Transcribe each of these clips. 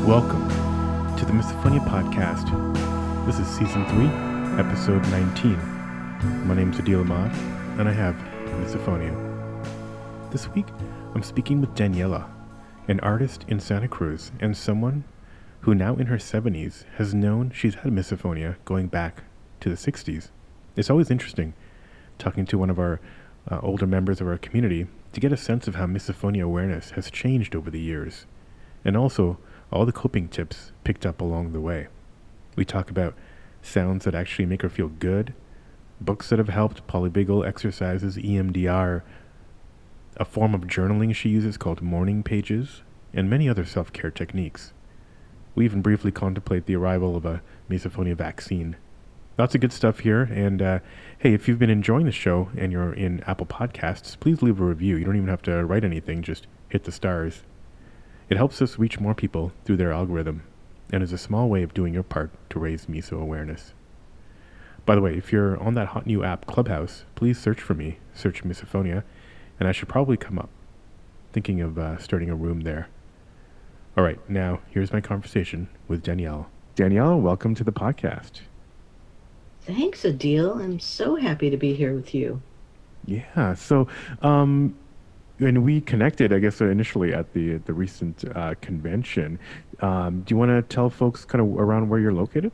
Welcome to the Misophonia Podcast. This is Season 3, Episode 19. My name's Adil Ahmad, and I have Misophonia. This week, I'm speaking with Daniela, an artist in Santa Cruz, and someone who now in her 70s has known she's had misophonia going back to the 60s. It's always interesting talking to one of our older members of our community to get a sense of how misophonia awareness has changed over the years, and also all the coping tips picked up along the way. We talk about sounds that actually make her feel good, books that have helped, polyvagal exercises, EMDR, a form of journaling she uses called morning pages, and many other self-care techniques. We even briefly contemplate the arrival of a misophonia vaccine. Lots of good stuff here, and hey, if you've been enjoying the show and you're in Apple Podcasts, please leave a review. You don't even have to write anything, just hit the stars. It helps us reach more people through their algorithm, and is a small way of doing your part to raise miso awareness. By the way, if you're on that hot new app Clubhouse, please search for me, search misophonia, and I should probably come up. Thinking of starting a room there. All right, now here's my conversation with Danielle. Danielle, welcome to the podcast. Thanks, Adil. I'm so happy to be here with you. Yeah, so when we connected, I guess initially at the recent convention, do you want to tell folks kind of around where you're located?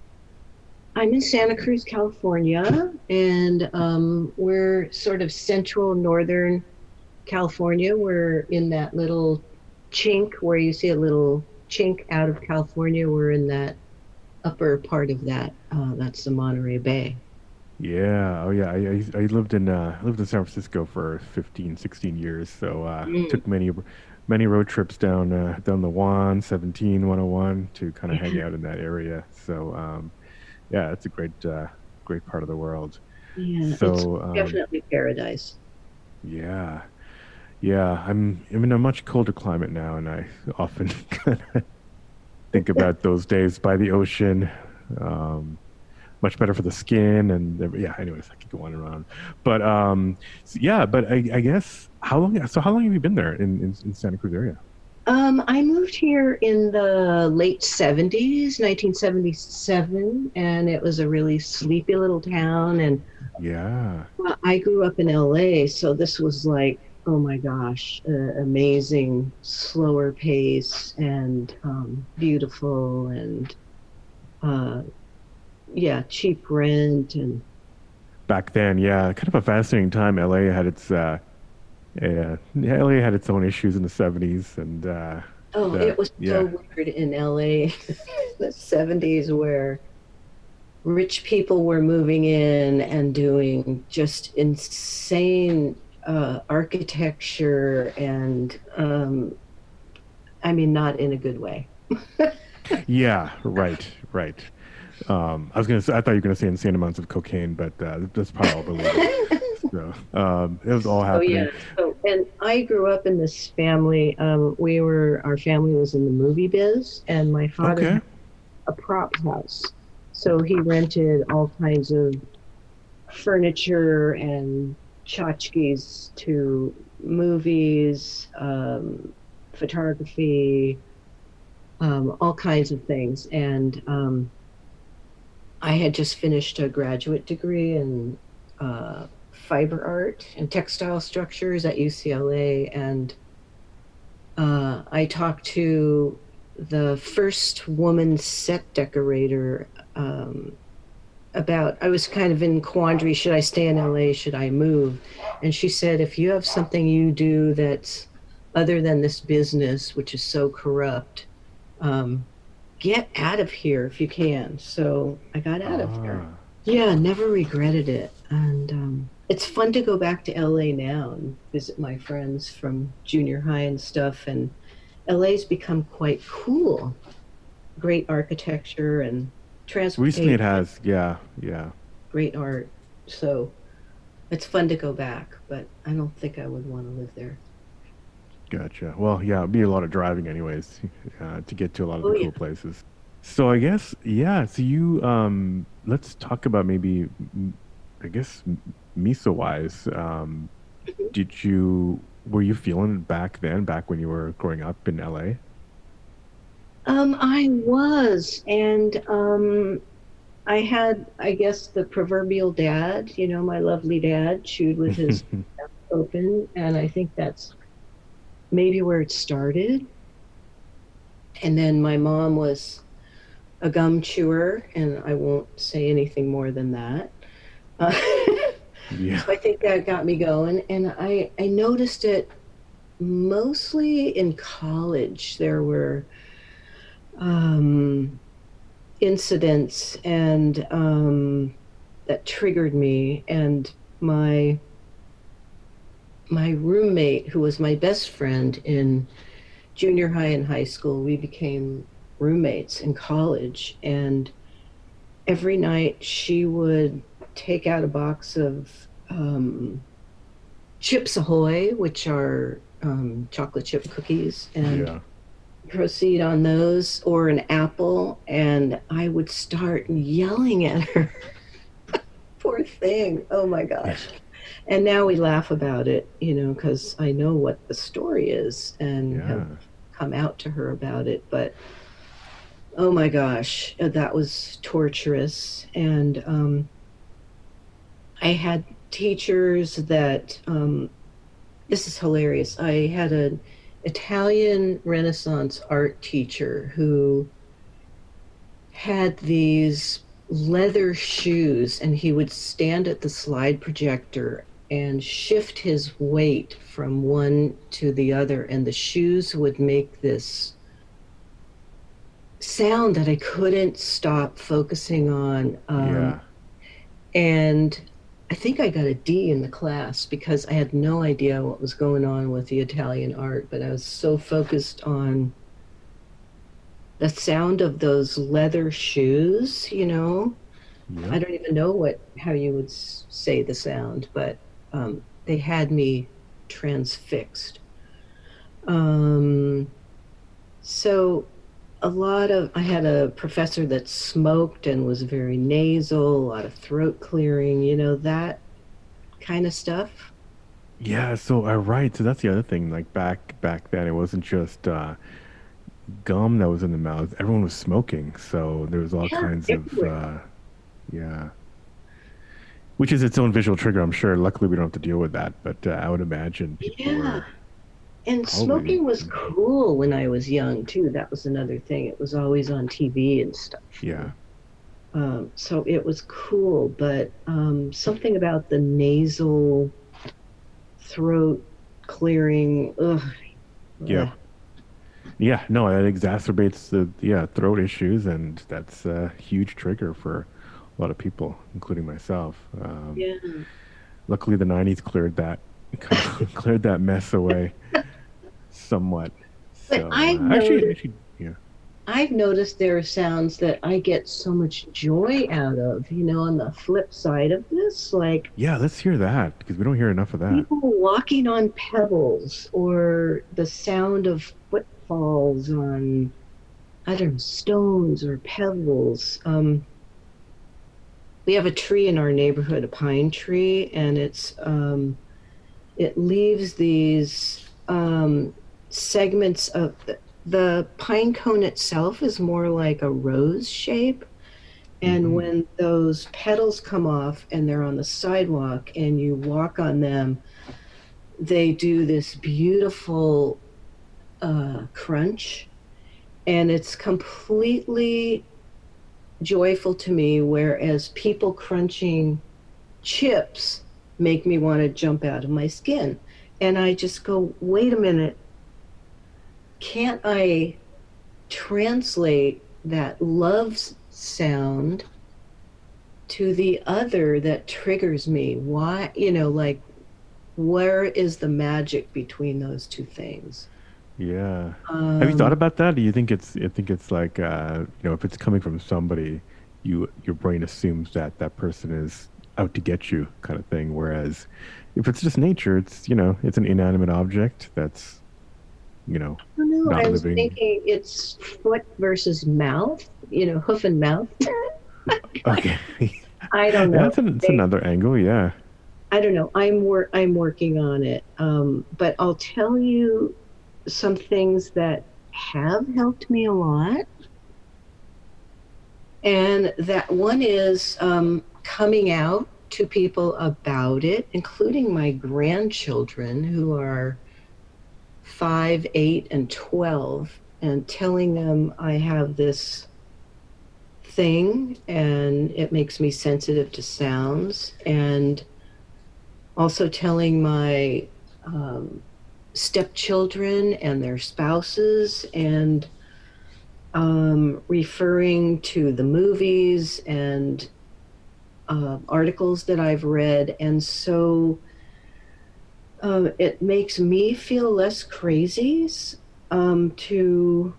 I'm in Santa Cruz, California, and we're sort of central northern California. We're in that little chink where you see a little chink out of California. We're in that upper part of that. That's the Monterey Bay. Yeah. Oh, yeah. I lived in San Francisco for 15, 16 years. So took many road trips down the 117, 101 to kind of hang Yeah, out in that area. So yeah, it's a great part of the world. yeah, it's So definitely paradise. yeah, yeah. I'm in a much colder climate now, and I often kind of think about those days by the ocean. Um, Much better for the skin, and yeah. Anyways, I could go on and on, but yeah. But I guess how long? So how long have you been there in Santa Cruz area? I moved here in the late 70s, 1977, and it was a really sleepy little town. And Yeah, I grew up in LA, so this was like, oh my gosh, amazing, slower pace and beautiful and uh, yeah, cheap rent. And back then, yeah, kind of a fascinating time. LA had its yeah, LA had its own issues in the '70s, and oh, the it was so yeah, weird in LA in the 70s where rich people were moving in and doing just insane architecture and I mean, not in a good way. yeah, right. I thought you were gonna say insane amounts of cocaine, but that's probably all believable. So it was all So yeah, happening. so and I grew up in this family. Our family was in the movie biz, and my father Okay. had a prop house, so he rented all kinds of furniture and tchotchkes to movies, photography, all kinds of things. And I had just finished a graduate degree in fiber art and textile structures at UCLA. And I talked to the first woman set decorator I was kind of in quandary. Should I stay in LA? Should I move? And she said, if you have something you do that's other than this business, which is so corrupt, um, get out of here if you can. So I got out of there. Ah. Yeah, never regretted it. And it's fun to go back to LA now and visit my friends from junior high and stuff. And LA's become quite cool. Great architecture and Recently transportation, it has, yeah, yeah. great art. So it's fun to go back, but I don't think I would want to live there. Gotcha. Well, yeah, it'd be a lot of driving anyways, to get to a lot of the Oh, yeah. cool places. So I guess, yeah, so let's talk about maybe, I guess, miso wise. Were you feeling it back then, back when you were growing up in LA? I was, and I had, I guess, the proverbial dad, my lovely dad, chewed with his mouth open, and I think that's maybe where it started. And then my mom was a gum chewer, and I won't say anything more than that. Uh, Yeah. so I think that got me going, and I noticed it mostly in college. There were um, incidents and that triggered me, and my roommate, who was my best friend in junior high and high school, we became roommates in college, and every night she would take out a box of Chips Ahoy, which are chocolate chip cookies, and Yeah. proceed on those, or an apple, and I would start yelling at her. Poor thing. Oh my gosh. And now we laugh about it, because I know what the story is and have Yeah. come out to her about it. But oh my gosh, that was torturous. And I had teachers that, this is hilarious. I had an Italian Renaissance art teacher who had these leather shoes, and he would stand at the slide projector and shift his weight from one to the other, and the shoes would make this sound that I couldn't stop focusing on. Yeah. And I think I got a D in the class because I had no idea what was going on with the Italian art, but I was so focused on the sound of those leather shoes. I Yep. don't even know how you would say the sound, but they had me transfixed. Um, so I had a professor that smoked and was very nasal, a lot of throat clearing, that kind of stuff. Yeah, so right. So that's the other thing. Like back then, it wasn't just gum that was in the mouth. Everyone was smoking, so there was all Yeah, kinds of everywhere. yeah, which is its own visual trigger, I'm sure. Luckily, we don't have to deal with that, but I would imagine people Yeah. were And probably smoking was cool when I was young too. That was another thing. It was always on TV and stuff. yeah, So it was cool, but something about the nasal throat clearing. Ugh, yep, ugh. yeah. No, it exacerbates the throat issues, and that's a huge trigger for a lot of people, including myself. Yeah. Luckily, the '90s cleared that kind of cleared that mess away somewhat. But So actually, yeah, I've noticed there are sounds that I get so much joy out of, on the flip side of this, like yeah. Let's hear that because we don't hear enough of that. people walking on pebbles, or the sound of footfalls on, I don't know, stones or pebbles. We have a tree in our neighborhood, a pine tree, and it leaves these segments of the pine cone itself is more like a rose shape. And Hmm. when those petals come off and they're on the sidewalk and you walk on them, they do this beautiful crunch. And it's completely joyful to me, whereas people crunching chips make me want to jump out of my skin. And I just go, wait a minute, can't I translate that love sound to the other that triggers me? Why, like, where is the magic between those two things? Yeah. Have you thought Um, about that? Do you think I think it's like if it's coming from somebody, your brain assumes that that person is out to get you kind of thing. Whereas if it's just nature, it's an inanimate object that's, you know, I don't know. not I was living. thinking it's foot versus mouth, hoof and mouth. Okay. I don't Yeah, know. it's another angle. Yeah. I don't know. I'm working on it. But I'll tell you some things that have helped me a lot. And that one is coming out to people about it, including my grandchildren who are 5, 8, and 12, and telling them I have this thing and it makes me sensitive to sounds. And also telling my stepchildren and their spouses, and referring to the movies and articles that I've read. And so it makes me feel less crazy to,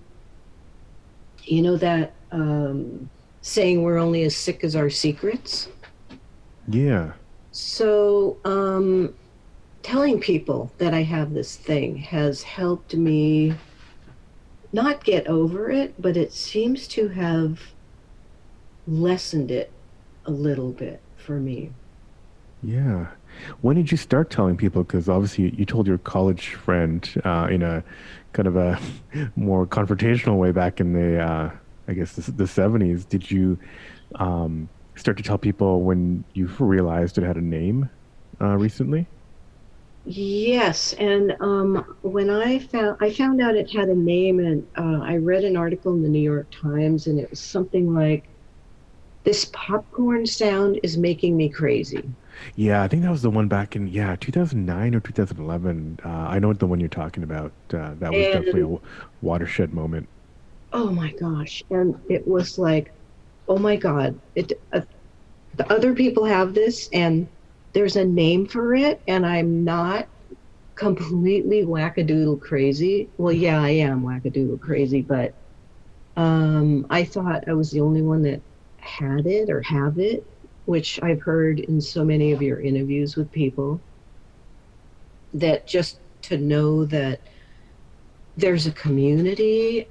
that saying we're only as sick as our secrets. Yeah. So telling people that I have this thing has helped me not get over it, but it seems to have lessened it a little bit for me. Yeah. When did you start telling people? Because obviously you told your college friend in a kind of a more confrontational way back in the, I guess, the 70s. Did you start to tell people when you realized it had a name recently? Yes, and when I found out it had a name, and I read an article in the New York Times, and it was something like, "This popcorn sound is making me crazy." Yeah, I think that was the one back in, yeah, 2009 or 2011. I know the one you're talking about. That was definitely a And watershed moment. oh my gosh, and it was like, oh my God, the other people have this, and there's a name for it, and I'm not completely wackadoodle crazy. Well, yeah, I am wackadoodle crazy, but I thought I was the only one that had it or have it, which I've heard in so many of your interviews with people. That just to know that there's a community,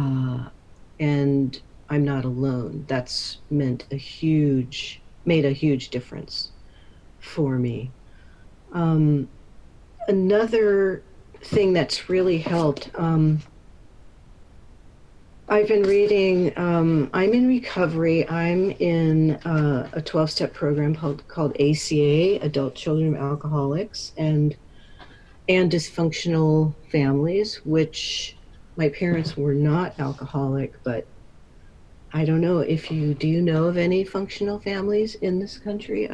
and I'm not alone. That's made a huge difference for me. Um, Another thing that's really helped. I've been reading. I'm in recovery. I'm in a 12-step program called ACA, Adult Children of Alcoholics and Dysfunctional Families, which my parents were not alcoholic, but I don't know if do you know of any functional families in this country?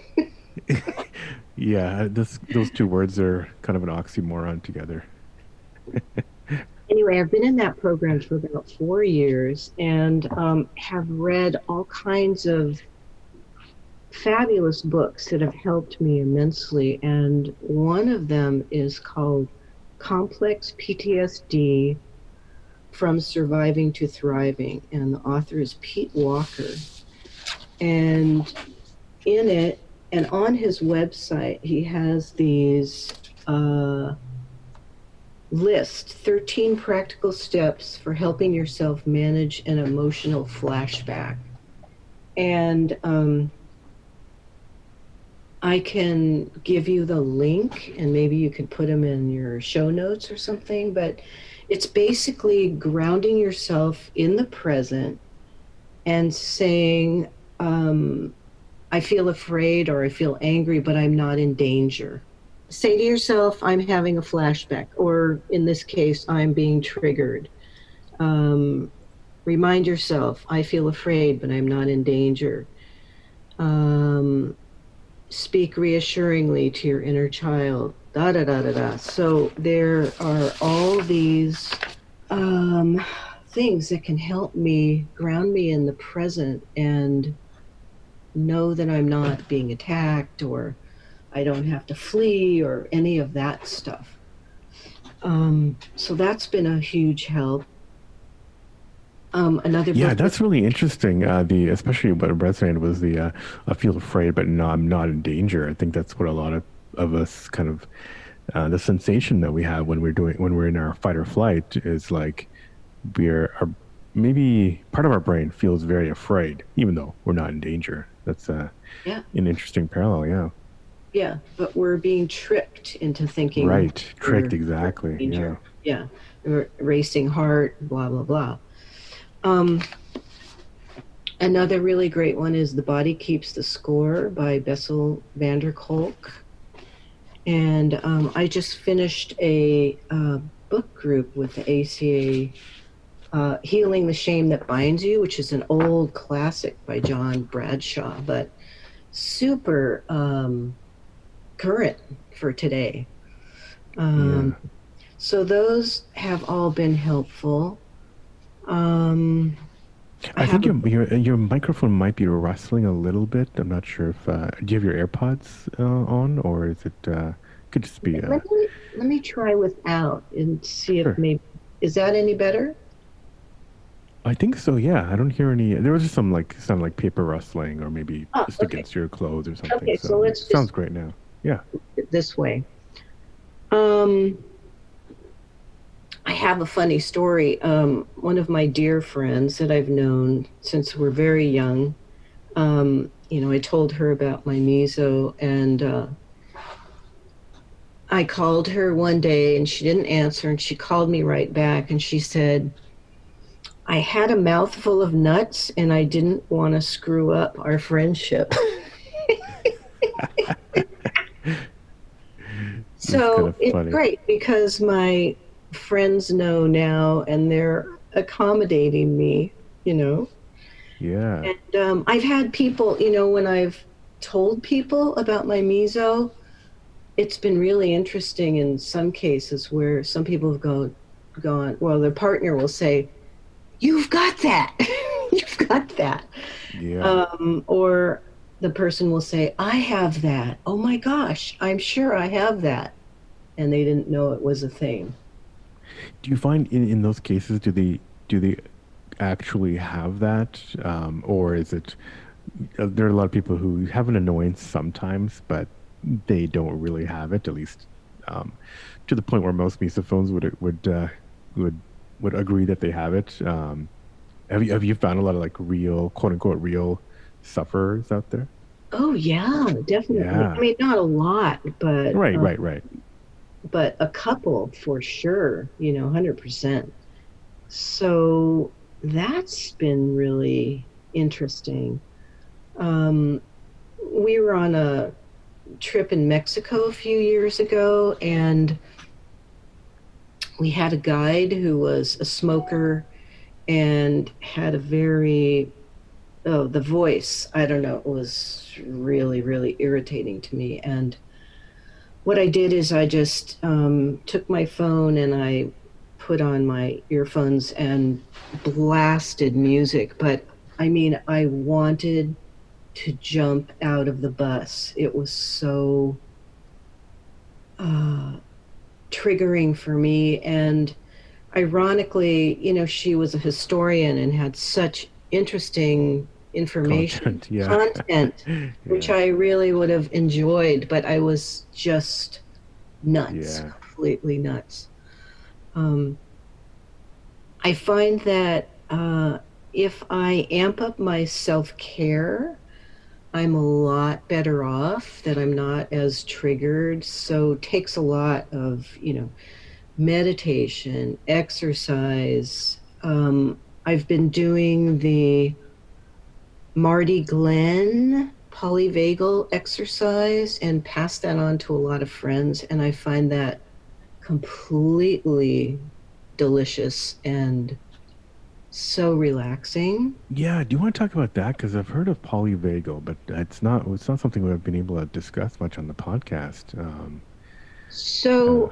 Yeah, those two words are kind of an oxymoron together. Anyway, I've been in that program for about 4 years, and have read all kinds of fabulous books that have helped me immensely. And one of them is called Complex PTSD from Surviving to Thriving. And the author is Pete Walker. And in it, and on his website, he has these list 13 practical steps for helping yourself manage an emotional flashback. And I can give you the link, and maybe you could put them in your show notes or something, but it's basically grounding yourself in the present and saying, I feel afraid or I feel angry, but I'm not in danger. Say to yourself, I'm having a flashback, or in this case, I'm being triggered. Um, Remind yourself, I feel afraid, but I'm not in danger. Um, Speak reassuringly to your inner child. Da da da da da. So there are all these things that can help me ground me in the present and know that I'm not being attacked, or I don't have to flee or any of that stuff. So that's been a huge help. Another Yeah, book that, that's really interesting. The especially what resonated was the I feel afraid, but no, I'm not in danger. I think that's what a lot of us kind of the sensation that we have when we're in our fight or flight is like maybe part of our brain feels very afraid, even though we're not in danger. That's yeah, an interesting parallel. Yeah, yeah, but we're being tricked into thinking right. Tricked we're in exactly. Yeah. danger. Yeah, racing heart, blah blah blah. Um, Another really great one is The Body Keeps the Score by Bessel van der Kolk. And I just finished a book group with the ACA, Healing the Shame That Binds You, which is an old classic by John Bradshaw, but super current for today. Yeah. So those have all been helpful. Um, I I think have a your microphone might be rustling a little bit. I'm not sure if do you have your AirPods on, or is it could just be let me try without and see if sure. maybe is that any better? I think so. Yeah, I don't hear any. There was just some like sound like paper rustling, or maybe Oh, just okay. against your clothes or something. Okay, so So let's just sounds great now. Yeah. do it this way. Um, I have a funny story. One of my dear friends that I've known since we're very young, I told her about my meso, and I called her one day and she didn't answer, and she called me right back and she said, I had a mouthful of nuts and I didn't want to screw up our friendship. That's kind So of it's funny. great because my friends know now and they're accommodating me, you know. Yeah. And I've had people, when I've told people about my meso, it's been really interesting in some cases where some people have gone, well, their partner will say, "You've got that, you've got that," Yeah. or the person will say, "I have that. Oh my gosh, I'm sure I have that," and they didn't know it was a thing. Do you find in those cases do they actually have that, or is it there are a lot of people who have an annoyance sometimes, but they don't really have it, at least um, to the point where most misophones would would agree that they have it. Have you found a lot of like real quote unquote real sufferers out there? Oh yeah, definitely. I Yeah. mean, not a lot, Right. Right. Right. but a couple for sure. 100%. So that's been really interesting. Um, we were on a trip in Mexico a few years ago, and we had a guide who was a smoker and had a very the voice, I don't know, it was really really irritating to me. And what I did is I just took my phone and I put on my earphones and blasted music. But I mean, I wanted to jump out of the bus. It was so uh, triggering for me. And ironically, she was a historian and had such interesting information, Content. Yeah. content, which Yeah. I really would have enjoyed, but I was just nuts, Yeah. completely nuts. Um, I find that if I amp up my self care, I'm a lot better off, that I'm not as triggered. So it takes a lot of, meditation, exercise. I've been doing the Marty Glenn polyvagal exercise and passed that on to a lot of friends. And I find that completely delicious and so relaxing. Yeah, do you want to talk about that? Because I've heard of polyvagal, but it's not something we've been able to discuss much on the podcast. Uh, So,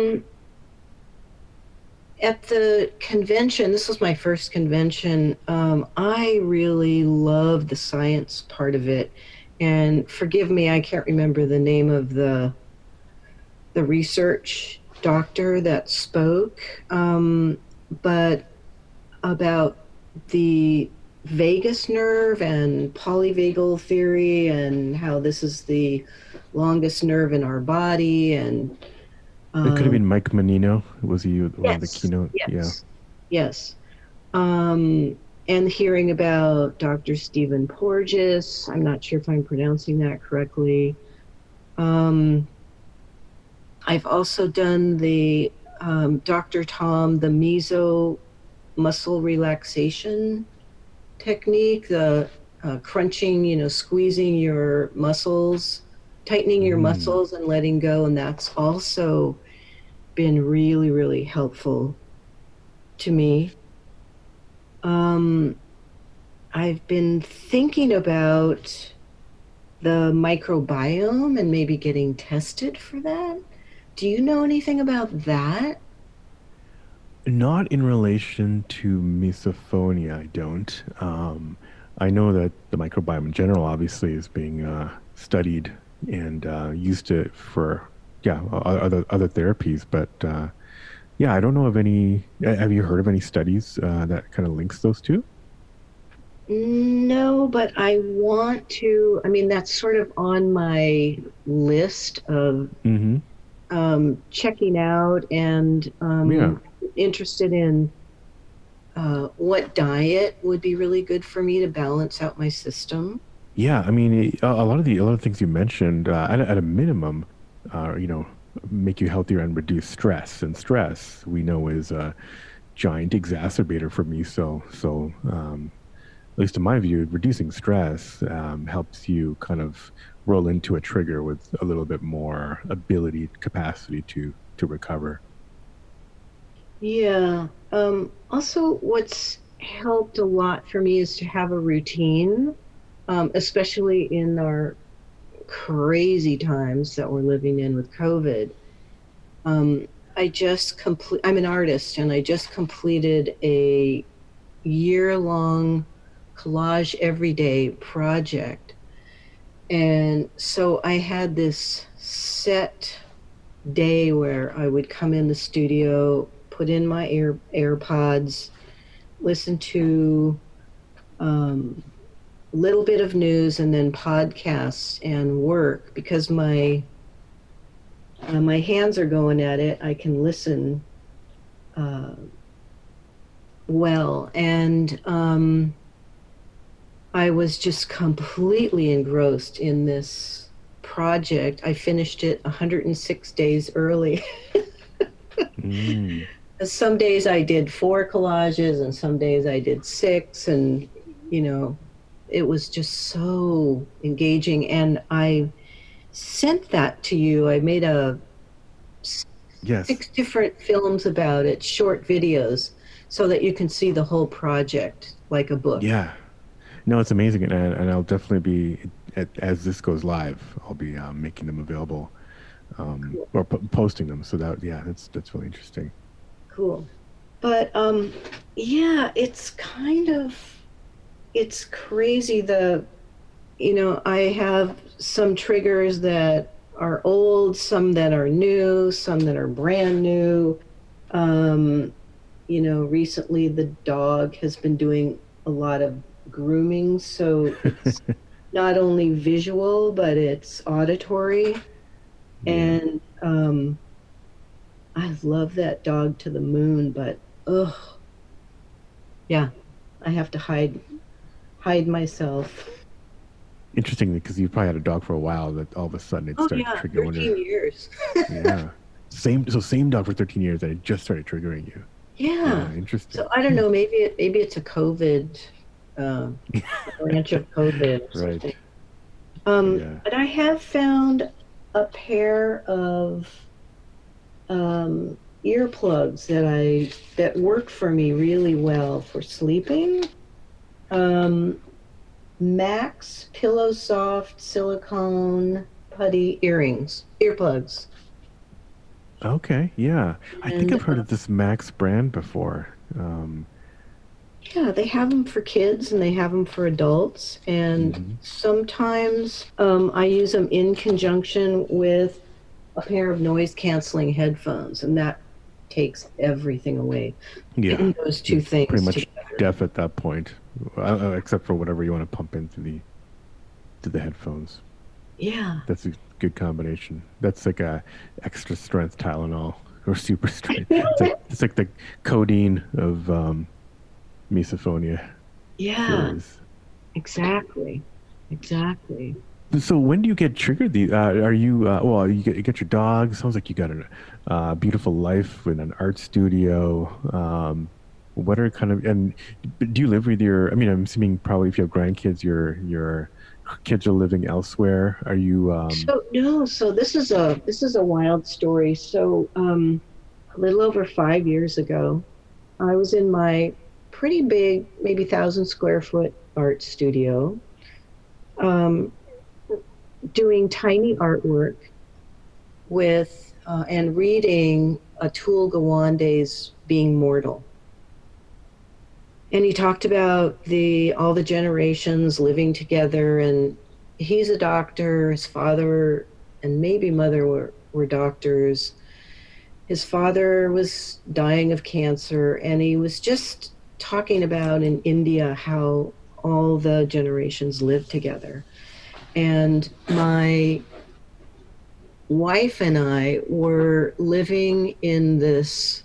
at the convention, this was my first convention. I really love the science part of it. And forgive me, I can't remember the name of the research doctor that spoke, but about the vagus nerve and polyvagal theory and how this is the longest nerve in our body. And it could have um, been Mike Menino. Was he one of the yes, keynote? Yeah. yes, yes. And hearing about Dr. Stephen Porges, I'm not sure if I'm pronouncing that correctly. Um, I've also done the Dr. Tom, the meso muscle relaxation technique, the crunching, squeezing your muscles, tightening your Mm. muscles and letting go. And that's also been really, really helpful to me. Um, I've been thinking about the microbiome and maybe getting tested for that. Do you know anything about that? Not in relation to misophonia, I don't. I know that the microbiome in general obviously is being studied and used to for other therapies, but yeah, I don't know of any. Have you heard of any studies that kind of links those two? No, but I want to. I mean, that's sort of on my list of Mm-hmm. checking out and Yeah. interested in what diet would be really good for me to balance out my system. Yeah, I mean, a lot of things you mentioned, at a minimum, you know, make you healthier and reduce stress. And stress, we know, is a giant exacerbator for me. So, at least in my view, reducing stress helps you kind of roll into a trigger with a little bit more capacity to recover. Yeah. Also, what's helped a lot for me is to have a routine, especially in our crazy times that we're living in with COVID. Um, I'm an artist and I just completed a year-long collage everyday project. And so I had this set day where I would come in the studio, put in my AirPods, listen to um, a little bit of news and then podcasts and work because my hands are going at it. I can listen uh, well, and I was just completely engrossed in this project. I finished it 106 days early. Mm. Some days I did 4 collages, and some days I did 6, and you know, it was just so engaging. And I sent that to you. I made a Yes. 6 different films about it, short videos, so that you can see the whole project like a book. Yeah. No, it's amazing, and I'll definitely be as this goes live. I'll be making them available or posting them. So that yeah, that's really interesting. Cool. But yeah, it's crazy. I have some triggers that are old, some that are new, some that are brand new. Um, Recently the dog has been doing a lot of grooming, so it's not only visual, but it's auditory. Yeah. And I love that dog to the moon, but ugh, yeah, I have to hide myself. Interesting because you probably had a dog for a while that all of a sudden it Oh started yeah, triggering. I wonder. 13 years. Yeah. Same dog for 13 years and it just started triggering you. Yeah. Yeah, interesting. So I don't know, maybe it's a COVID, uh, branch of COVID or Right. something. Yeah. But I have found a pair of um, earplugs that work for me really well for sleeping. Um, Max Pillow Soft Silicone Putty earplugs. Okay. Yeah. I think And I've heard of this Max brand before. Um, yeah, they have them for kids and they have them for adults. And mhm. sometimes I use them in conjunction with a pair of noise canceling headphones, and that takes everything away. Yeah. Those You're two pretty things much together. deaf at that point, except for whatever you want to pump into the headphones. Yeah. That's a good combination. That's like a extra strength Tylenol or super strength. It's like the codeine of misophonia. It Yeah, is. exactly. Exactly. So when do you get triggered? Are you well? You get your dog. Sounds like you got a beautiful life with an art studio. What are kind of and do you live with your? I mean, I'm assuming probably if you have grandkids, your kids are living elsewhere. Are you? So no, so this is a wild story. So a little over 5 years ago, I was in my pretty big, maybe 1,000 square foot art studio, um, doing tiny artwork with and reading Atul Gawande's Being Mortal. And he talked about the all the generations living together, and he's a doctor. His father and maybe mother were doctors. His father was dying of cancer, and he was just talking about in India how all the generations live together. And my wife and I were living in this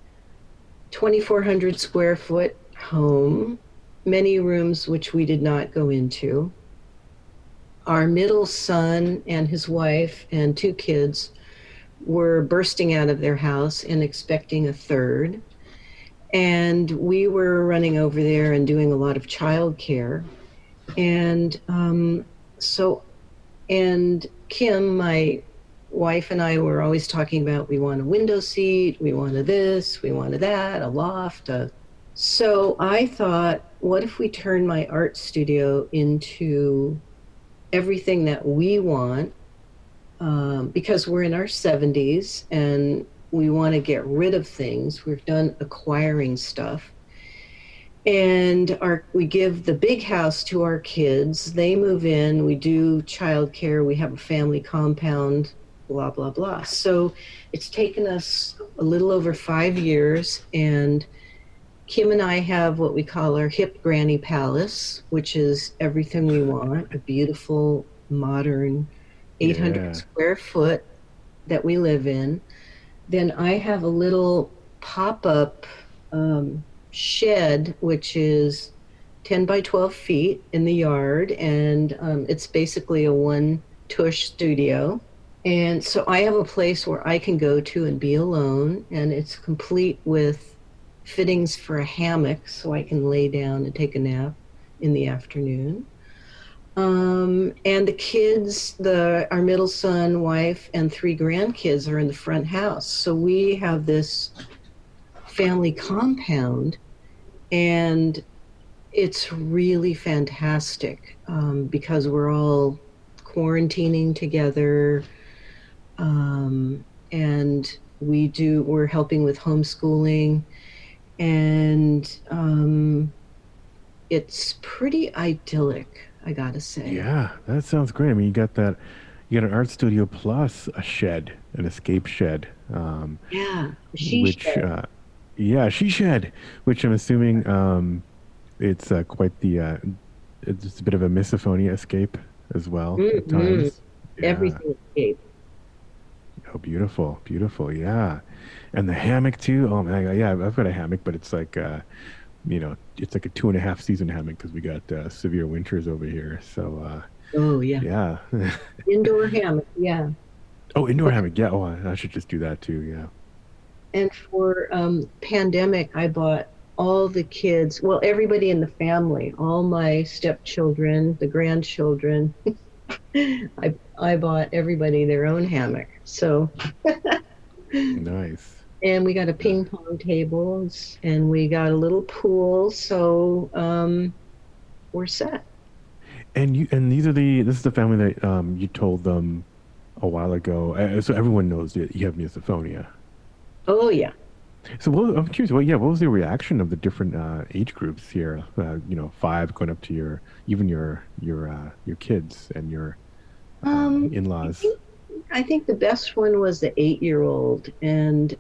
2,400 square foot home, many rooms which we did not go into. Our middle son and his wife and two kids were bursting out of their house and expecting a third. And we were running over there and doing a lot of childcare. And so, and Kim, my wife, and I were always talking about we want a window seat, we wanted this, we wanted that, a loft. So I thought, what if we turn my art studio into everything that we want? Because we're in our 70s and we want to get rid of things. We've done acquiring stuff. And we give the big house to our kids. They move in, we do childcare, we have a family compound, blah, blah, blah. So it's taken us a little over 5 years, and Kim and I have what we call our hip granny palace, which is everything we want, a beautiful, modern 800 Yeah. square foot that we live in. Then I have a little pop-up shed, which is 10 by 12 feet in the yard, and it's basically a one tush studio. And so I have a place where I can go to and be alone, and it's complete with fittings for a hammock so I can lay down and take a nap in the afternoon. And the kids, our middle son, wife, and three grandkids are in the front house. So we have this family compound, and it's really fantastic because we're all quarantining together, and we're helping with homeschooling, and it's pretty idyllic, I gotta say. Yeah, that sounds great. I mean, you got an art studio plus a shed, an escape shed, Yeah, she which, shed. yeah, she shed, which I'm assuming, it's quite it's a bit of a misophonia escape as well at Hmm. times. Yeah. Everything escaped. Oh, beautiful, beautiful. Yeah. And the hammock too. Oh man, yeah, I've got a hammock, but it's like, it's like a 2.5 season hammock because we got severe winters over here. So, Oh yeah, yeah. indoor hammock. Yeah, Oh, indoor hammock. Yeah. Oh, I should just do that too. Yeah. and for pandemic, I bought all the kids, well, everybody in the family, all my stepchildren, the grandchildren. I bought everybody their own hammock. So, Nice. and we got a Uh, ping pong table, and we got a little pool. So we're set. and this is the family that you told them a while ago. So everyone knows that you have misophonia. Oh yeah. So I'm curious. What was the reaction of the different age groups here? Five going up to your kids and your I in-laws. think I think the best one was the 8-year old, and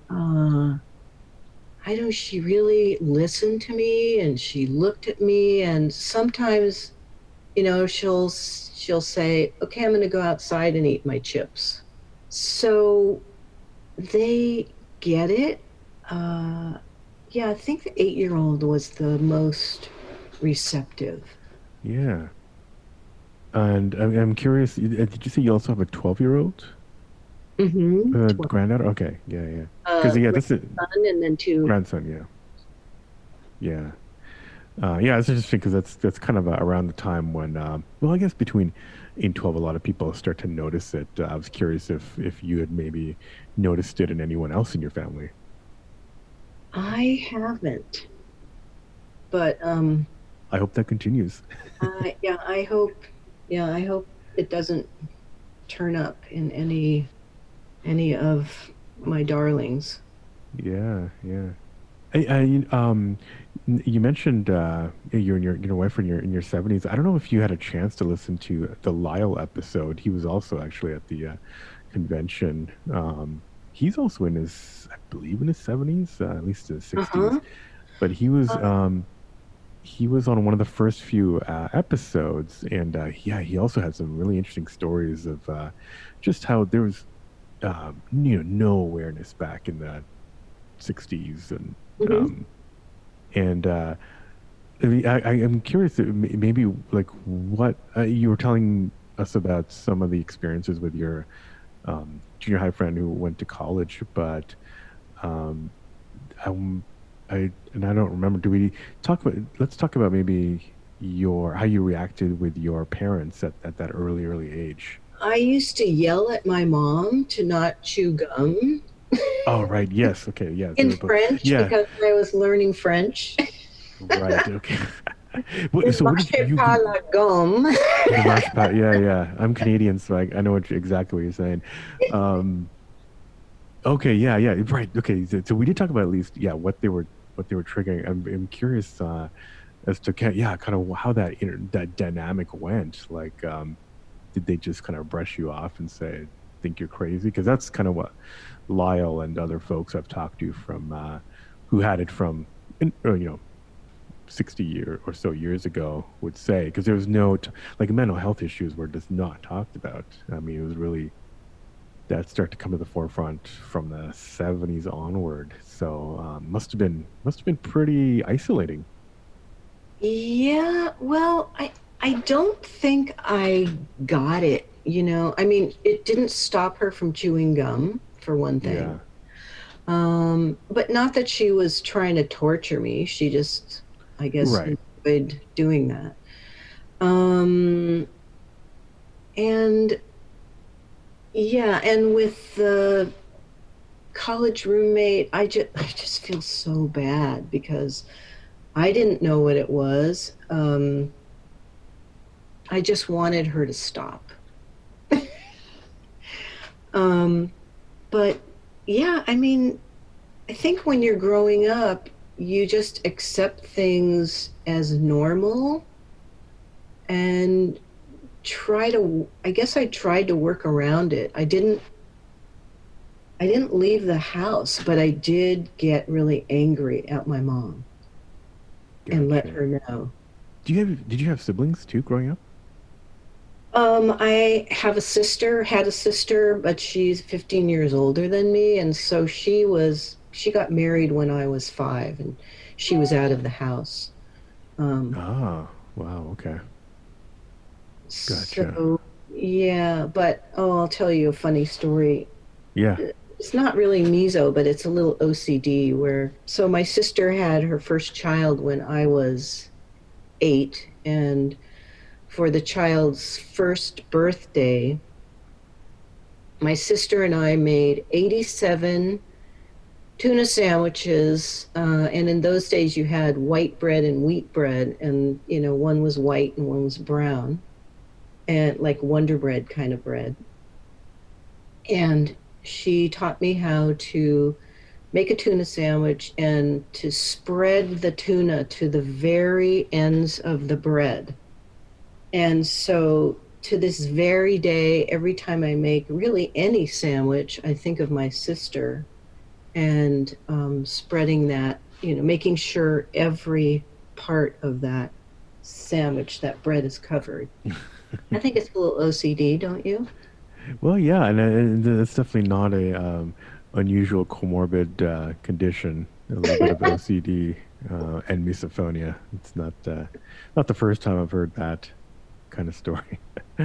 I know she really listened to me, and she looked at me, and sometimes, she'll say, "Okay, I'm going to go outside and eat my chips." So they get it. Uh, yeah, I think the 8-year old was the most receptive. Yeah. And I'm curious. Did you say you also have a 12-year-old Mm-hmm. granddaughter? Okay, yeah, yeah. Because yeah, this is Grandson and then two. grandson. Yeah, yeah. Yeah, it's interesting because that's kind of around the time when, well, I guess between 8 and 12, a lot of people start to notice it. I was curious if you had maybe noticed it in anyone else in your family. I haven't, but I hope that continues. yeah, I hope it doesn't turn up in any of my darlings. Yeah, yeah. You mentioned you and your wife are in your 70s. I don't know if you had a chance to listen to the Lyle episode. He was also actually at the convention. He's also in his, I believe, in his 70s, at least his 60s. Uh-huh. But he was on one of the first few episodes, and yeah, he also had some really interesting stories of just how there was no awareness back in the 60s Mhm. um, and I am curious, maybe like what you were telling us about some of the experiences with your junior high friend who went to college, but um, um, I don't remember. Do we talk about? Let's talk about maybe your how you reacted with your parents at that early age. I used to yell at my mom to not chew gum Oh, right. Yes. Okay. Yeah. They in were both. French Yeah. because I was learning French. Right. Okay. Ne So what did mâchez you pas do? la gomme. The mash pat, yeah, yeah. I'm Canadian, so I know exactly what you're saying. Um, okay, yeah, yeah, right. Okay, so we did talk about at least, yeah, what they were triggering. I'm curious as to yeah, kind of how that dynamic went. Like, did they just kind of brush you off and say, "Think you're crazy"? Because that's kind of what Lyle and other folks I've talked to from who had it from, or, 60 or so years ago would say, because there was no like mental health issues were just not talked about. I mean, it was really that start to come to the forefront from the 70s onward. So must have been pretty isolating. Yeah, well, I don't think I got it, you know. I mean, it didn't stop her from chewing gum, for one thing. Yeah, But not that she was trying to torture me. She just, I guess, right. enjoyed doing that. Um, and yeah, and with the college roommate, I just feel so bad because I didn't know what it was. I just wanted her to stop. Um, but yeah, I mean, I think when you're growing up, you just accept things as normal and I guess I tried to work around it. I didn't leave the house, but I did get really angry at my mom and let Gotcha. her know. Did you have siblings too growing up? I have a sister, had a sister, but she's 15 years older than me, and so she got married when I was 5, and she was out of the house. Um, Ah, wow. Okay, gotcha. so yeah, but oh, I'll tell you a funny story. Yeah. It's not really meso, but it's a little OCD where so my sister had her first child when I was 8, and for the child's first birthday, my sister and I made 87 tuna sandwiches. And in those days, you had white bread and wheat bread, and one was white and one was brown, and like Wonder Bread kind of bread. And she taught me how to make a tuna sandwich and to spread the tuna to the very ends of the bread. And so to this very day, every time I make really any sandwich, I think of my sister and spreading that, making sure every part of that sandwich, that bread is covered. I think it's a little OCD, don't you? Well, yeah, and it's definitely not a unusual comorbid condition. A little bit of OCD and misophonia. It's not the first time I've heard that. kind of story.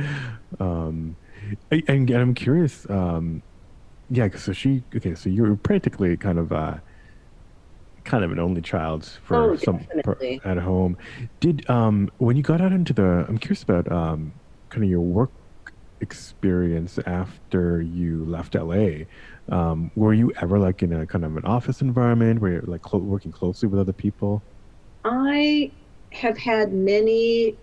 um, and I'm curious. Yeah, so so you're practically kind of an only child for Oh, some definitely. at home. Did when you got out into the, I'm curious about kind of your work experience after you left LA. Were you ever like in a kind of an office environment where you're like working closely with other people? I have had many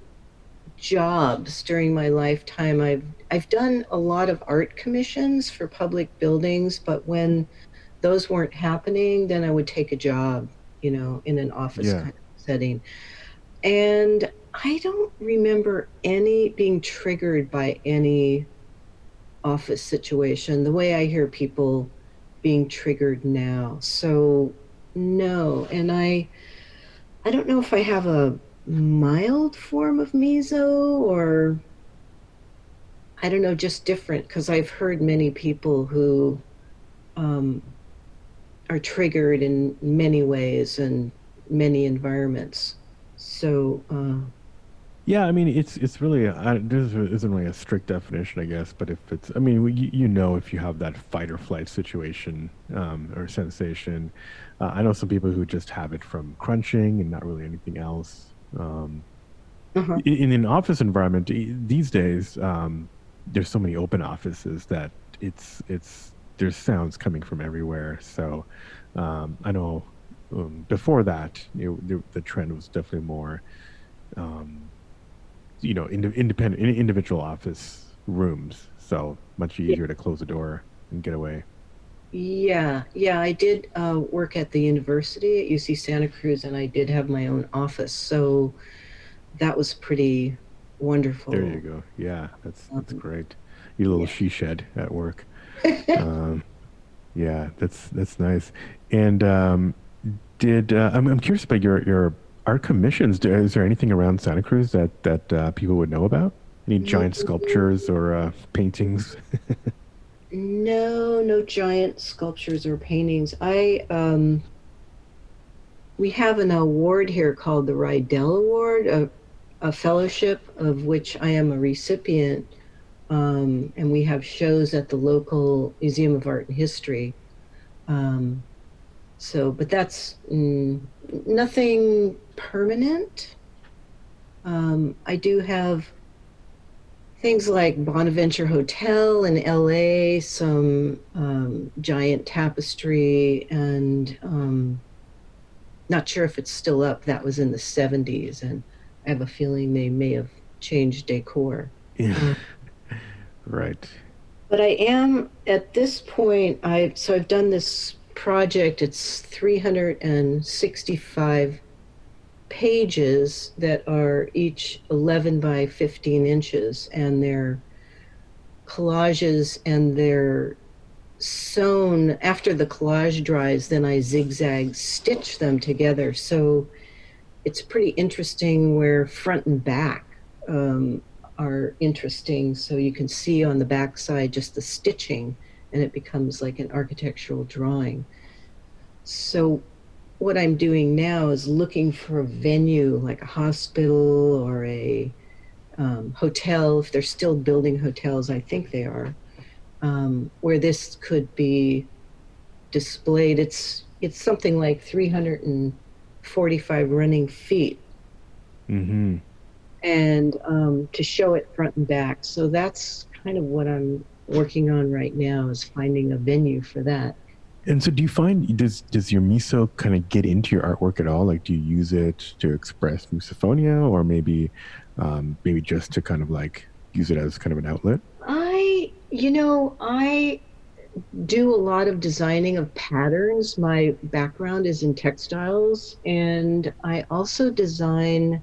jobs during my lifetime. I've done a lot of art commissions for public buildings, but when those weren't happening, then I would take a job, in an office Yeah. kind of setting. And I don't remember any being triggered by any office situation the way I hear people being triggered now. So no, and I don't know if I have a mild form of meso or I don't know, just different because I've heard many people who um, are triggered in many ways and many environments. So, Yeah, I mean, it's really there isn't really a strict definition, I guess. But if it's, I mean, you know, if you have that fight or flight situation or sensation, I know some people who just have it from crunching and not really anything else. uh-huh. In an office environment these days, there's so many open offices that it's there's sounds coming from everywhere. So I know before that, the trend was definitely more. Um, independent individual office rooms, so much Yeah, easier to close the door and get away. yeah. I did work at the university at UC Santa Cruz, and I did have my own office. So that was pretty There you wonderful. go. Yeah, that's Um, great. Your little yeah. she shed at work. um yeah, that's nice. And did I'm curious about your art commissions. Is there anything around Santa Cruz that people would know about? Any giant sculptures or paintings? No, no giant sculptures or paintings. We have an award here called the Rydell Award, a fellowship of which I am a recipient. And we have shows at the local Museum of Art and History. Um, but that's nothing permanent. I do have things like Bonaventure Hotel in LA, some giant tapestry, and not sure if it's still up. That was in the 70s, and I have a feeling they may have changed decor. Yeah, Um, right. but I am at this point, I've done this project. It's 365 pages that are each 11 by 15 inches, and they're collages, and they're sewn after the collage dries. Then I zigzag stitch them together. So it's pretty interesting where front and back um, are interesting. So you can see on the back side just the stitching, and it becomes like an architectural drawing. So what I'm doing now is looking for a venue like a hospital or a hotel, if they're still building hotels, I think they are, where this could be displayed. It's something like 345 running feet, Mm-hmm. and to show it front and back. So that's kind of what I'm working on right now, is finding a venue for that. And so do you find, does your miso kind of get into your artwork at all? Like, do you use it to express misophonia, or maybe just to kind of like use it as kind of an outlet? I do a lot of designing of patterns. My background is in textiles, and I also design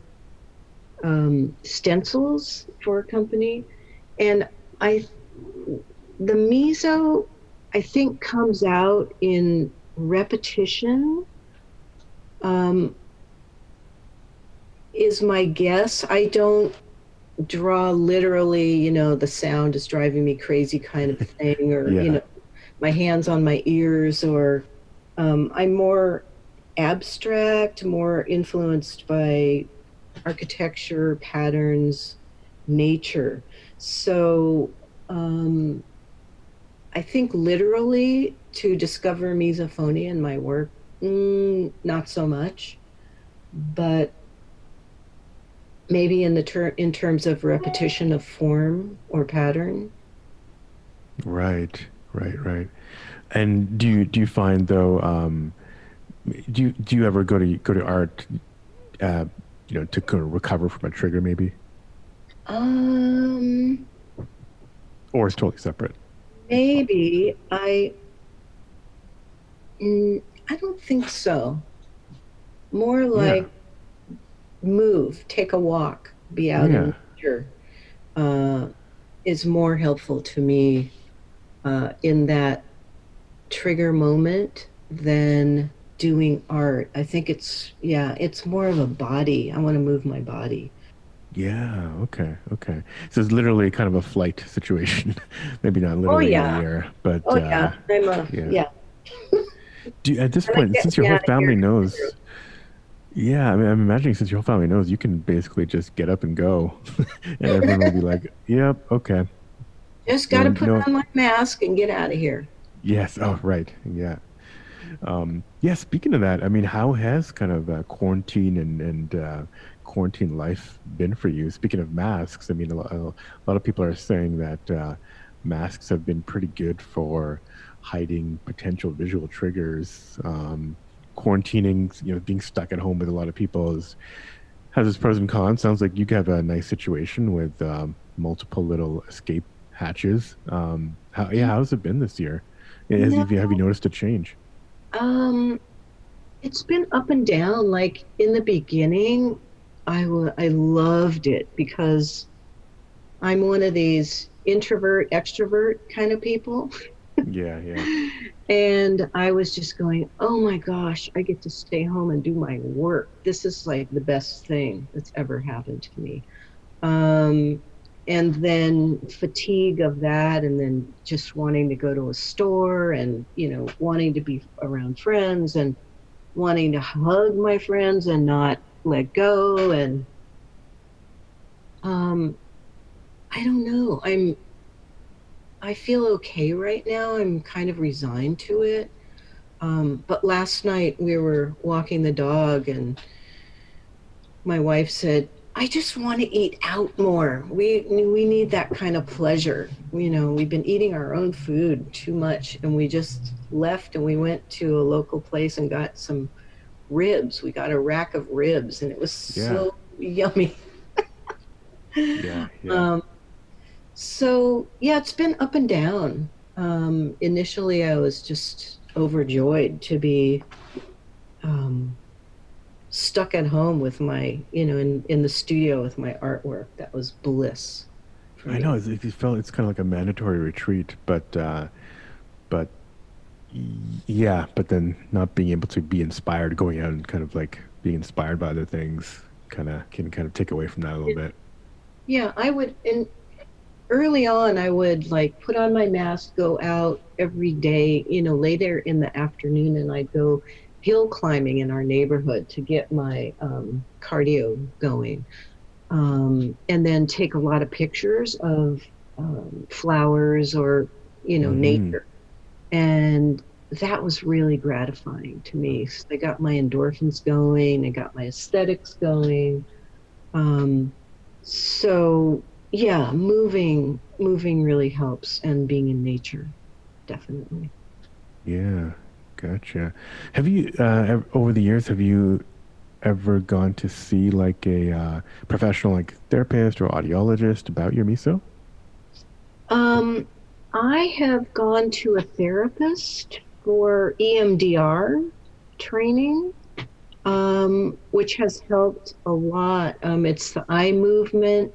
stencils for a company. And I, the meso, I think, comes out in repetition. Um, is my guess. I don't draw literally, the sound is driving me crazy kind of thing, or, Yeah. my hands on my ears, or I'm more abstract, more influenced by architecture, patterns. nature. So um, I think literally to discover misophonia in my work, not so much, but maybe in terms of repetition of form or pattern. Right, right. And do you find though, do you ever go to art, uh, to kind of recover from a trigger maybe, Um, or it's totally separate? maybe I don't think so. More Yeah, like move, take a walk, be out in yeah, nature, uh, is more helpful to me in that trigger moment than doing art. I think yeah, it's more of a body. I want to move my body. yeah. Okay. So it's literally kind of a flight situation, maybe not Oh literally in the yeah. air, but Oh yeah. yeah. Yeah. At this I'm like, point, get since your me whole out of here. family knows, yeah, I mean, I'm imagining since your whole family knows, you can basically just get up and go, and everyone will be like, "Yep, okay." Just No got to one, put no, on my mask and get out of here. yes. Oh, right. Yeah. Yeah. Speaking of that, I mean, how has kind of quarantine and quarantine life been for you? Speaking of masks, I mean, a lot of people are saying that masks have been pretty good for hiding potential visual triggers. Quarantining, being stuck at home with a lot of people has its pros and cons. Sounds like you have a nice situation with multiple little escape hatches. How's it been this year? No, Have you noticed a change? um, it's been up and down. Like in the beginning, I loved it because I'm one of these introvert, extrovert kind of people. Yeah, yeah, And I was just going, oh my gosh, I get to stay home and do my work. This is like the best thing that's ever happened to me. Um, and then fatigue of that, and then just wanting to go to a store and, wanting to be around friends and wanting to hug my friends and not let go. And um, I don't know. I feel okay right now. I'm kind of resigned to it. But last night we were walking the dog, and my wife said, "I just want to eat out more. We need that kind of pleasure. We've been eating our own food too much, and we just left and we went to a local place and got some ribs. We got a rack of ribs, and it was yeah, so yummy." yeah. Um, so yeah, it's been up and down. Initially, I was just overjoyed to be um, stuck at home with in the studio with my artwork. That was bliss for I know me. it's kind of like a mandatory retreat, but yeah, but then not being able to be inspired, going out and kind of like being inspired by other things, can kind of take away from that a little bit. Yeah, I would, and early on, I would like put on my mask, go out every day, lay there in the afternoon, and I'd go hill climbing in our neighborhood to get my cardio going. And then take a lot of pictures of flowers or, Hmm. nature. And that was really gratifying to me. So I got my endorphins going, I got my aesthetics going. Um, so yeah, moving really helps, and being in nature, definitely. Yeah, gotcha. Have you over the years, have you ever gone to see like a professional like therapist or audiologist about your miso? Um, I have gone to a therapist for EMDR training, which has helped a lot. It's the eye movement,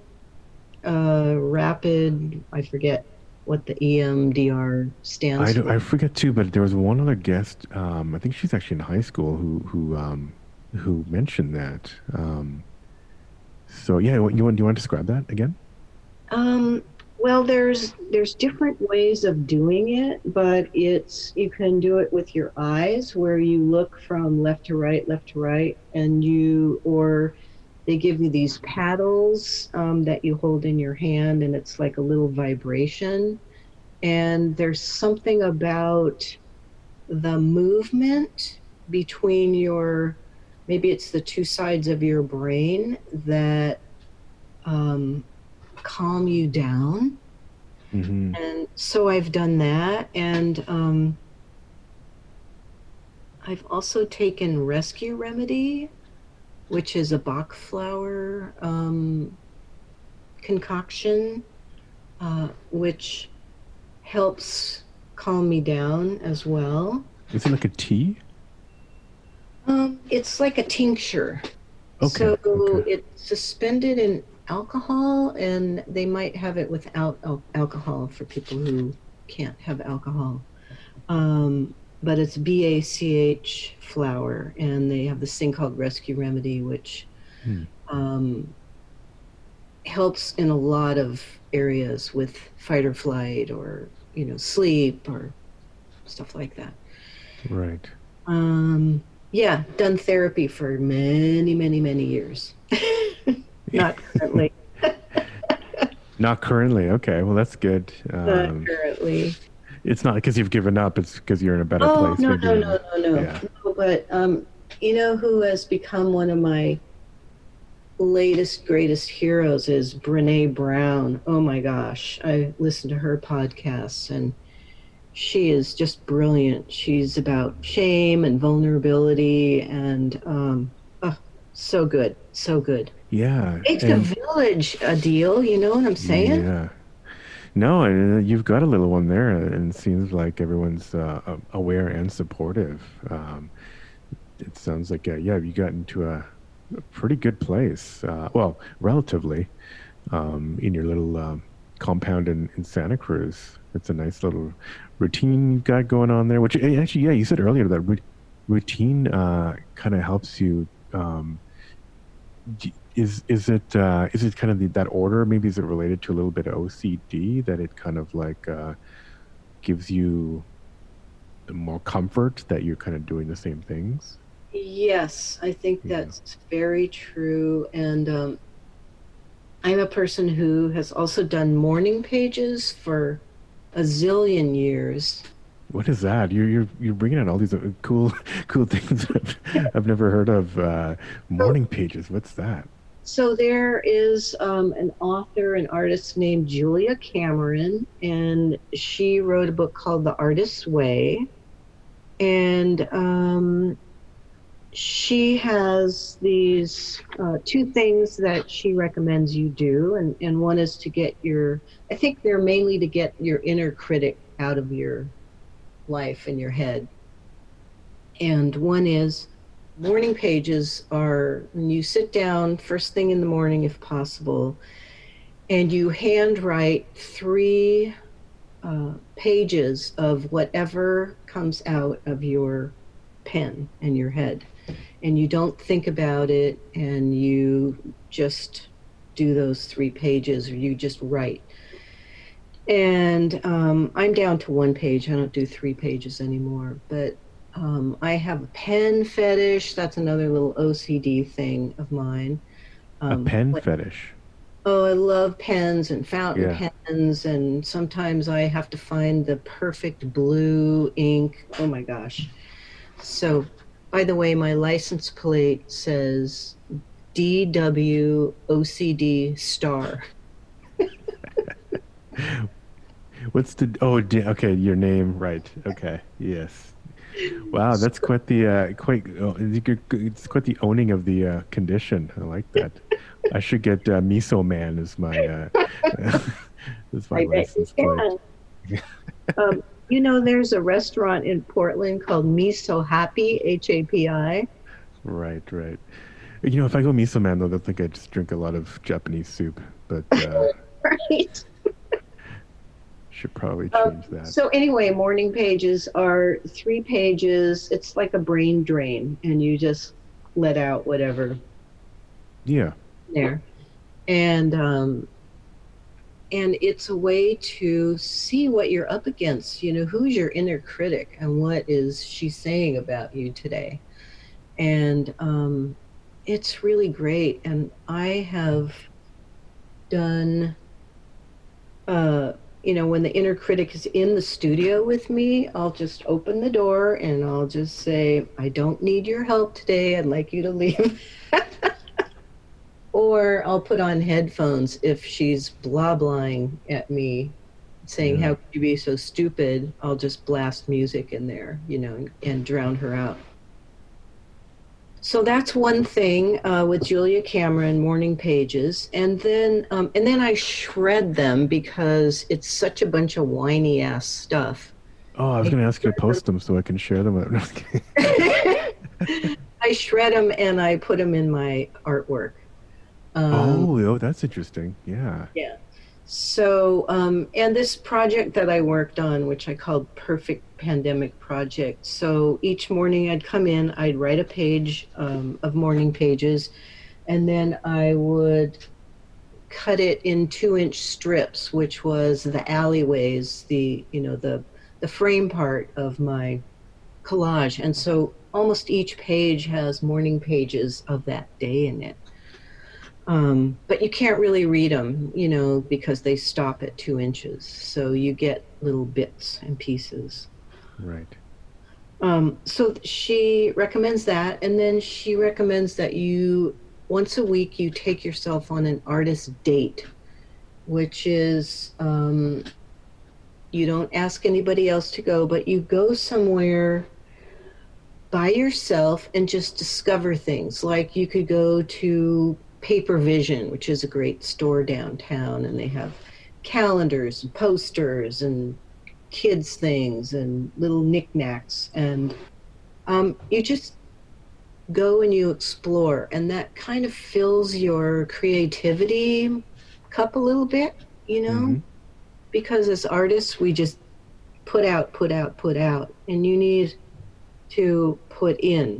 rapid, I forget what the EMDR I stands don't, for. I forget too, but there was one other guest. I think she's actually in high school who mentioned that. So yeah, you want to describe that again? Um, well, there's different ways of doing it, but you can do it with your eyes, where you look from left to right, and they give you these paddles that you hold in your hand, and it's like a little vibration. And there's something about the movement between maybe it's the two sides of your brain that um, calm you down. Mm-hmm. And so I've done that. And I've also taken Rescue Remedy, which is a Bach flower concoction, which helps calm me down as well. Is it like a tea? It's like a tincture. Okay. So Okay. it's suspended in alcohol, and they might have it without alcohol for people who can't have alcohol. But it's BACH flower, and they have this thing called Rescue Remedy, which Hmm. um, helps in a lot of areas with fight or flight, or sleep, or stuff like that. Right. Yeah, done therapy for many, many, many years. Not currently. Not currently. Okay. Well, that's good. Not currently. It's not because you've given up. It's because you're in a better Oh, place. no, Maybe no, you're. no, no, no. Yeah. No, but you know who has become one of my latest greatest heroes is Brene Brown. Oh my gosh. I listen to her podcasts, and she is just brilliant. She's about shame and vulnerability, and oh, so good. So good. Yeah. Takes a And village, a deal, you know what I'm saying? yeah. No, and you've got a little one there, and it seems like everyone's aware and supportive. It sounds like, yeah, you got into a pretty good place. Well, relatively, in your little compound in Santa Cruz. It's a nice little routine you've got going on there, which actually, yeah, you said earlier that routine kind of helps you. Is it kind of that order? Maybe is it related to a little bit of OCD that it kind of like gives you more comfort that you're kind of doing the same things? Yes, I think Yeah. that's very true. And I'm a person who has also done morning pages for a zillion years. What is that? You're bringing out all these cool cool things I've never heard of. So, Morning pages. What's that? so there is an author, an artist named Julia Cameron, and she wrote a book called The Artist's Way. And she has these two things that she recommends you do, and one is to get I think they're mainly to get your inner critic out of your life and your head. And one is morning pages are when you sit down first thing in the morning, if possible, and you handwrite three pages of whatever comes out of your pen and your head, and you don't think about it, and you just do those 3 pages, or you just write. And I'm down to 1 page. I don't do 3 pages anymore. But I have a pen fetish. That's another little OCD thing of mine. A pen Like, fetish. oh, I love pens and fountain Yeah. pens, and sometimes I have to find the perfect blue ink. Oh my gosh. So, by the way, my license plate says DWOCD star. What's the? Oh, okay. Your name, right? Okay. Yes. Wow, that's quite the it's quite the owning of the condition. I like that. I should get Miso Man as my as my I bet you license plate. can. There's a restaurant in Portland called Me So Happy, HAPI. Right, right. If I go Miso Man though, they'll think I just drink a lot of Japanese soup. But Right. should probably change that. So anyway, morning pages are 3 pages. It's like a brain drain, and you just let out whatever Yeah. there. And it's a way to see what you're up against. Who's your inner critic, and what is she saying about you today? And it's really great. And I have done, uh, when the inner critic is in the studio with me, I'll just open the door and I'll just say, I don't need your help today. I'd like you to leave. Or I'll put on headphones if she's blah blahing at me, saying, Yeah. how could you be so stupid? I'll just blast music in there, and drown her out. So that's one thing with Julia Cameron, morning pages, and then I shred them because it's such a bunch of whiny ass stuff. Oh, I was I going to ask you to shred post them so I can share them. No, just kidding. them. I shred them and I put them in my artwork. Um, Oh, that's interesting. Yeah. yeah. So, and this project that I worked on, which I called Perfect Pandemic Project. So each morning I'd come in, I'd write a page of morning pages, and then I would cut it in 2-inch strips, which was the alleyways, the frame part of my collage. And so almost each page has morning pages of that day in it. But you can't really read them, because they stop at 2 inches. So you get little bits and pieces. Right. So she recommends that. And then she recommends that once a week, you take yourself on an artist date, which is you don't ask anybody else to go, but you go somewhere by yourself and just discover things. Like you could go to Paper Vision, which is a great store downtown, and they have calendars and posters and kids things and little knickknacks. And you just go and you explore, and that kind of fills your creativity cup a little bit, Mm-hmm. because as artists, we just put out, put out, put out, and you need to put in,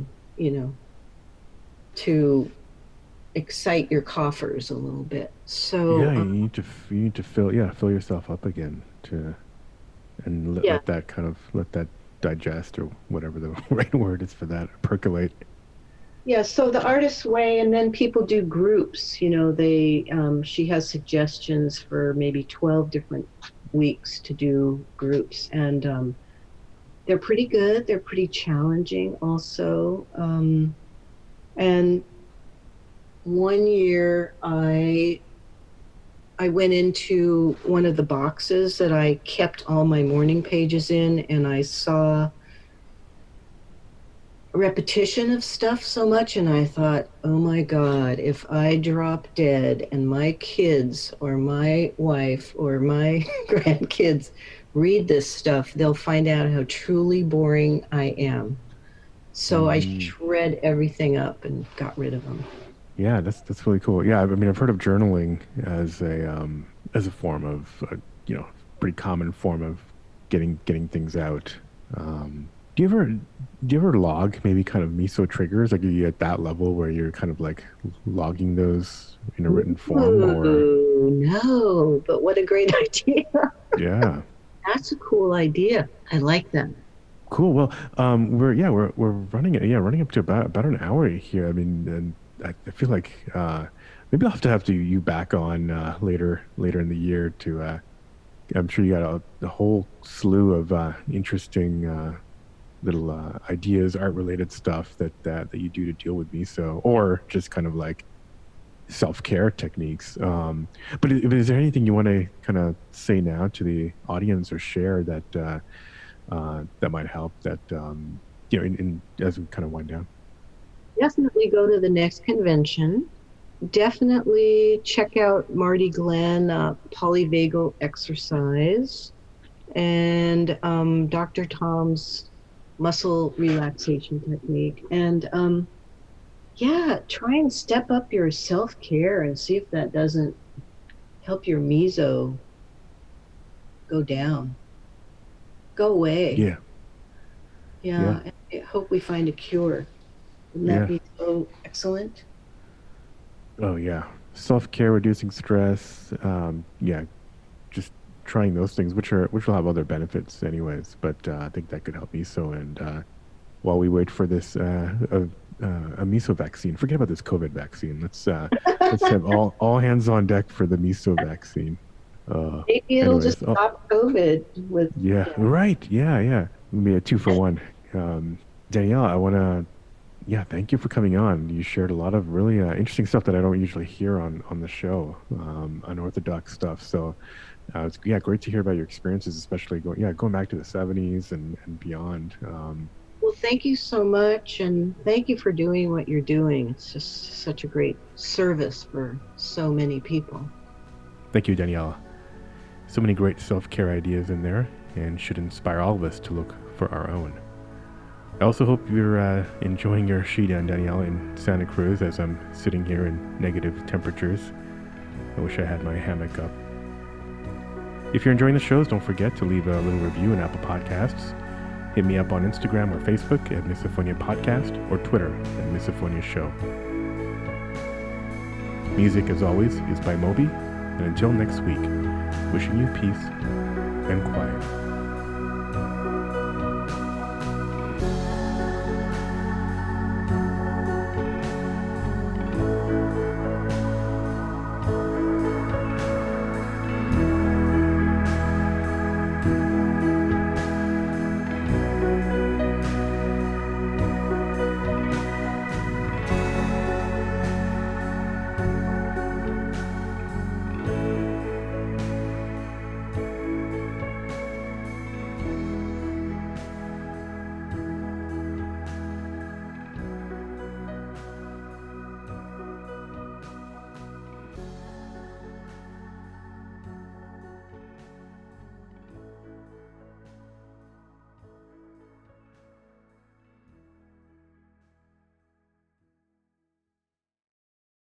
to excite your coffers a little bit. Yeah, So, you need to fill yourself up again to and yeah. let that digest or whatever the right word is for that percolate. Yeah, so the artist's way, and then people do groups. She has suggestions for maybe 12 different weeks to do groups, and they're pretty good. They're pretty challenging, also. And one year, I went into one of the boxes that I kept all my morning pages in, and I saw repetition of stuff so much, and I thought, oh my God, if I drop dead and my kids or my wife or my grandkids read this stuff, they'll find out how truly boring I am. So I Mm. shred everything up and got rid of them. Yeah, that's really cool. Yeah, I mean, I've heard of journaling as a form of pretty common form of getting things out. Do you ever log maybe kind of miso triggers? Like, are you at that level where you're kind of like logging those in a written form, or Ooh, no, but what a great idea. yeah, That's a cool idea. I like that. cool. Well, we're running up to about an hour here. I mean, and I feel like maybe I'll have to you back on later in the year to. I'm sure you got a whole slew of interesting little ideas, art related stuff that you do to deal with miso, or just kind of like self care techniques. But is there anything you want to kind of say now to the audience or share that might help that in as we kind of wind down? Definitely go to the next convention. Definitely check out Marty Glenn, polyvagal exercise, and Dr. Tom's muscle relaxation technique. And yeah, try and step up your self care and see if that doesn't help your meso go down, go away. Yeah, yeah, Yeah, I hope we find a cure. Wouldn't that yeah. be so excellent? Oh yeah, self care, reducing stress. Yeah, just trying those things, which will have other benefits anyways. But I think that could help miso and while we wait for this a miso vaccine. Forget about this COVID vaccine. Let's have all hands on deck for the miso vaccine. Maybe it'll just stop COVID with. Yeah, right. Yeah. It'll be a 2-for-1. Danielle, I want to, thank you for coming on. You shared a lot of really interesting stuff that I don't usually hear on the show, unorthodox stuff. So it's great to hear about your experiences, especially going back to the 70s and beyond. Well, thank you so much, and thank you for doing what you're doing. It's just such a great service for so many people. Thank you, Daniela. So many great self-care ideas in there, and should inspire all of us to look for our own. I also hope you're enjoying your Shidan, Danielle, in Santa Cruz as I'm sitting here in negative temperatures. I wish I had my hammock up. If you're enjoying the shows, don't forget to leave a little review in Apple Podcasts. Hit me up on Instagram or Facebook at Misophonia Podcast or Twitter at Misophonia Show. Music, as always, is by Moby. And until next week, wishing you peace and quiet.